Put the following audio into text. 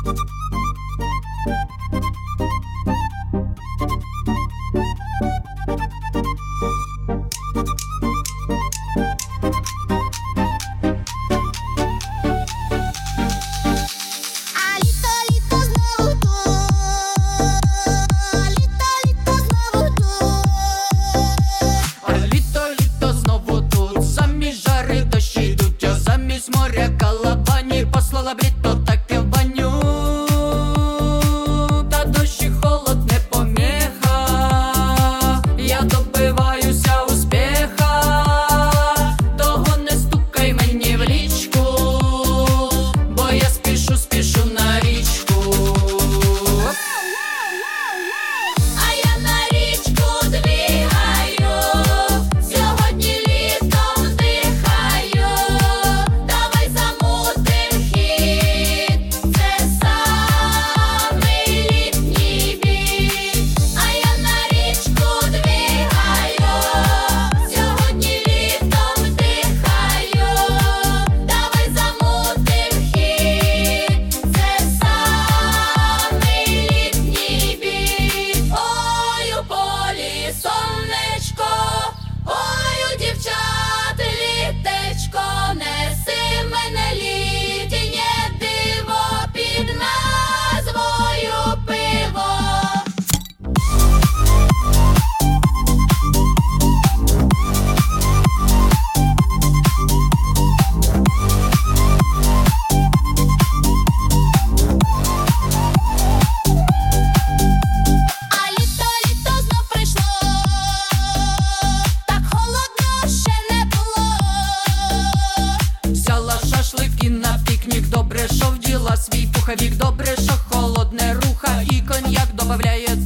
Послала в літо таке в баню, та дощ і холод не поміха. Я добиваюся успіха, того не стукай мені в лічку, бо я спішу на річку. А я на річку двигаю, сьогодні літом дихаю. Давай замутим хід, це самий літній бій. А я на річку двигаю, сьогодні літом дихаю. Давай замутим хід, це самий літній бій. Ой, у полі сонечко, ой, у дівчат літечко, неси мене літнє диво під назвою пиво. А літо знов прийшло, так холодно ще не було. Взяла шашлики на пікнік, добре, що вділа свій пуховік. Добре, що холодне руха, і коньяк добавляє